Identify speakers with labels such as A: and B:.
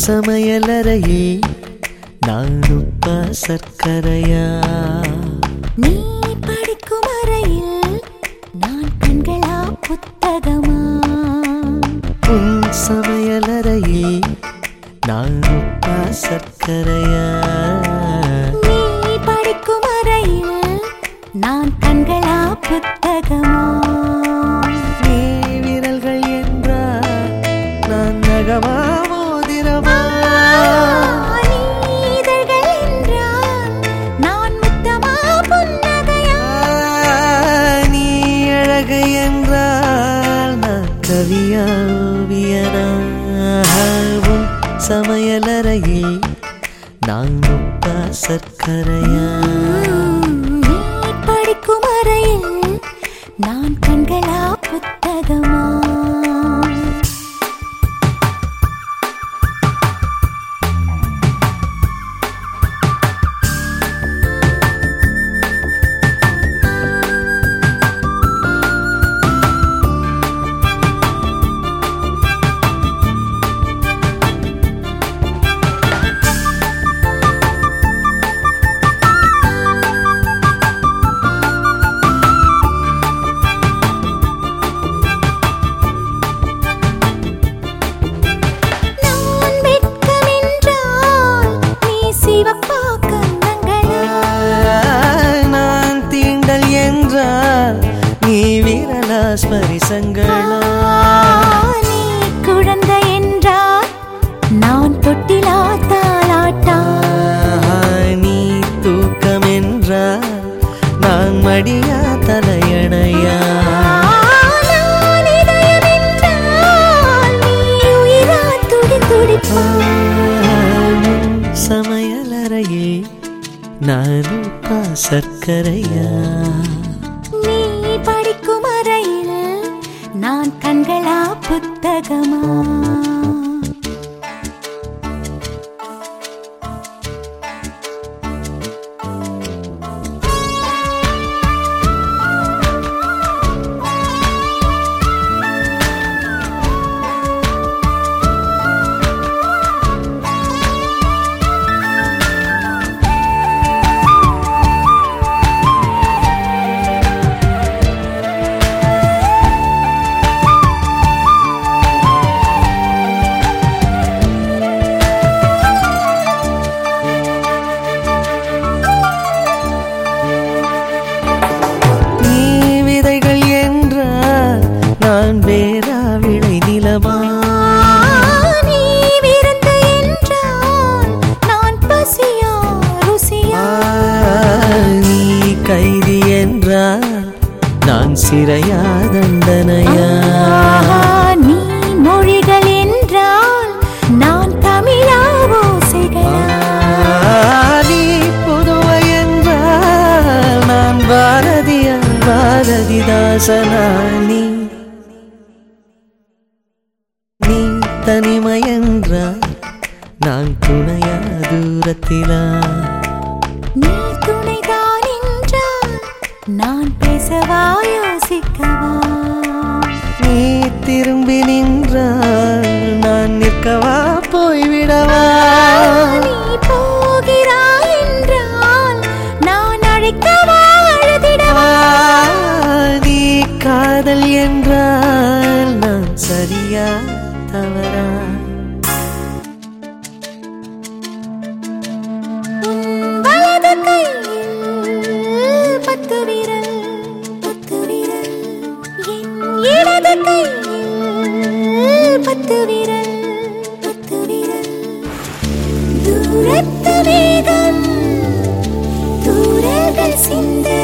A: சமையலறையே நான் உப்பா சர்க்கரையா?
B: நீ படிக்கும் அறையில் நான் கண்களா புத்தகமா?
A: உன் சமையலறையே நான் உப்பா சர்க்கரையா?
B: நீ படிக்கும் அறையில் நான் கண்களா புத்தகமா?
A: நீ விரல்கள் என்றால் நான் நகமா மோதிரமா?
B: நீ இதழ்கள் என்றால் நான் முத்தமா புன்னகையா?
A: நீ அழகு என்றால் நான் கவியா ஓவியனா? உன் சமையலறையே நான் உப்பா சர்க்கரையா?
B: நீ படிக்கும் அறையில் நான் கண்களா புத்தகமா?
A: நீ விரலா ஸ்பரிசங்களா?
B: நீ குழந்தை என்றால் நான் தொட்டிலா தாலாட்டா?
A: நீ தூக்கம் என்றால் நான் மடியா தலையணையா?
B: நான் இதயம் என்றால் நீ உயிரா துடி துடிப்பா?
A: சமையலறையே நான் உப்பா சர்க்கரையா?
B: நீ படிக்கும் அறையில் நான் கண்களா புத்தகமா? வேறா விளை நிலமா?
A: நீ
B: விருந்து என்றால் நான் பசியா ருசியா?
A: நீ கைதி என்றால் நான் சிறையா தண்டனையா?
B: நீ மொழிகள் என்றால் நான் தமிழா ஓசைகளா?
A: நீ புதுவை என்றால் நான் பாரதியா பாரதிதாசனா? நீ தனிமை என்றால் நான் துணையா தூரத்திலா?
B: நீ துணைதான் என்றால் நான் பேசவா யோசிக்கவா?
A: நீ திரும்பி நின்றால் நான் நிற்கவா போய்விடவா?
B: நீ போகிறாய் என்றால் நான் அழைக்கவா அழுதிடவா?
A: நீ காதல் என்றால் நான் சரியா தவறா?
B: வலது கையில் 10 விரல் 10 விரல், என் இடது கையில் 10 விரல் 10 விரல். தூரத்து மேகம் தூரல்கள் சிந்த